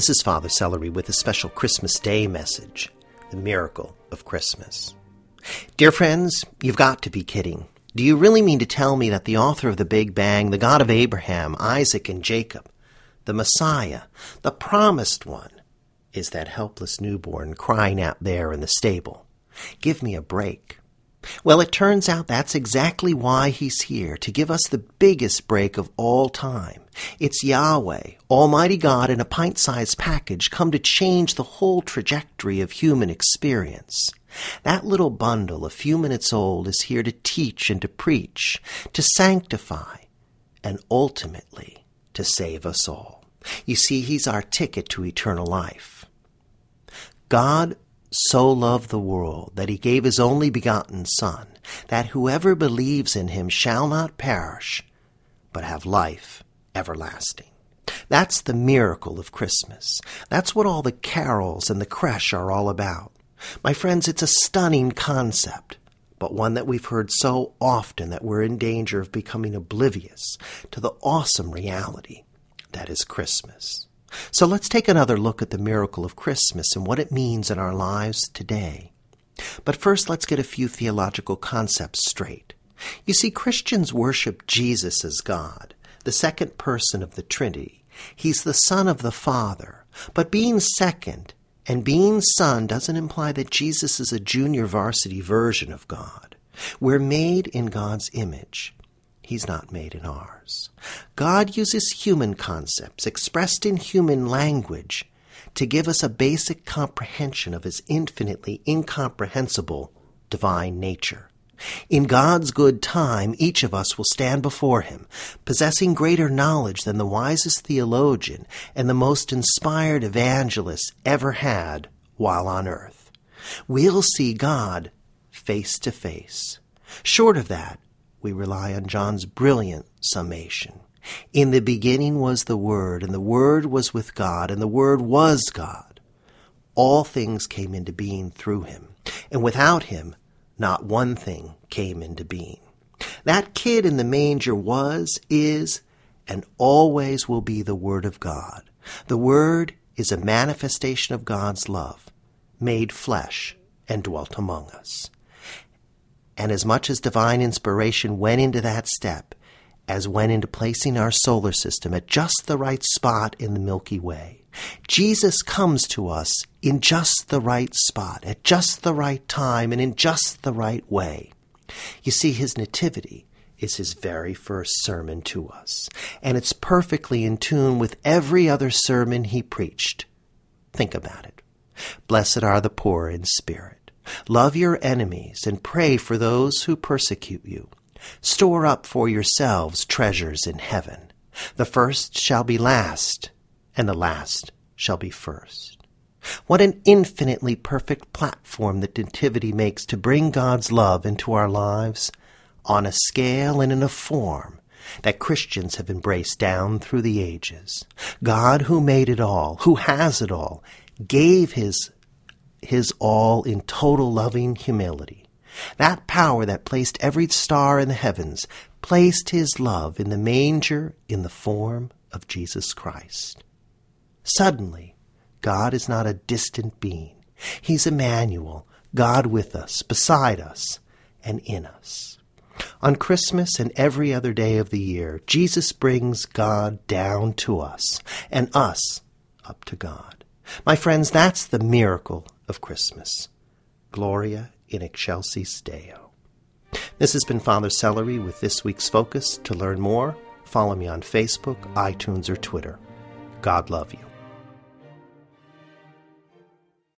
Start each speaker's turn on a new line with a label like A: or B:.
A: This is Father Celery with a special Christmas Day message, the miracle of Christmas. Dear friends, you've got to be kidding. Do you really mean to tell me that the author of the Big Bang, the God of Abraham, Isaac, and Jacob, the Messiah, the promised one, is that helpless newborn crying out there in the stable? Give me a break. Well, it turns out that's exactly why he's here, to give us the biggest break of all time. It's Yahweh, Almighty God, in a pint-sized package, come to change the whole trajectory of human experience. That little bundle, a few minutes old, is here to teach and to preach, to sanctify, and ultimately to save us all. You see, he's our ticket to eternal life. God so loved the world that he gave his only begotten Son, that whoever believes in him shall not perish, but have life everlasting. That's the miracle of Christmas. That's what all the carols and the creche are all about. My friends, it's a stunning concept, but one that we've heard so often that we're in danger of becoming oblivious to the awesome reality that is Christmas. So let's take another look at the miracle of Christmas and what it means in our lives today. But first, let's get a few theological concepts straight. You see, Christians worship Jesus as God, the second person of the Trinity. He's the Son of the Father. But being second and being Son doesn't imply that Jesus is a junior varsity version of God. We're made in God's image. He's not made in ours. God uses human concepts expressed in human language to give us a basic comprehension of his infinitely incomprehensible divine nature. In God's good time, each of us will stand before him, possessing greater knowledge than the wisest theologian and the most inspired evangelist ever had while on earth. We'll see God face to face. Short of that, we rely on John's brilliant summation. In the beginning was the Word, and the Word was with God, and the Word was God. All things came into being through him, and without him, not one thing came into being. That kid in the manger was, is, and always will be the Word of God. The Word is a manifestation of God's love, made flesh and dwelt among us. And as much as divine inspiration went into that step, as went into placing our solar system at just the right spot in the Milky Way, Jesus comes to us in just the right spot, at just the right time, and in just the right way. You see, his nativity is his very first sermon to us, and it's perfectly in tune with every other sermon he preached. Think about it. Blessed are the poor in spirit. Love your enemies and pray for those who persecute you. Store up for yourselves treasures in heaven. The first shall be last, and the last shall be first. What an infinitely perfect platform the Nativity makes to bring God's love into our lives on a scale and in a form that Christians have embraced down through the ages. God, who made it all, who has it all, gave his all in total loving humility. That power that placed every star in the heavens placed his love in the manger in the form of Jesus Christ. Suddenly, God is not a distant being. He's Emmanuel, God with us, beside us, and in us. On Christmas and every other day of the year, Jesus brings God down to us, and us up to God. My friends, that's the miracle of Christmas. Gloria in excelsis Deo. This has been Father Celery with this week's focus. To learn more, follow me on Facebook, iTunes, or Twitter. God love you.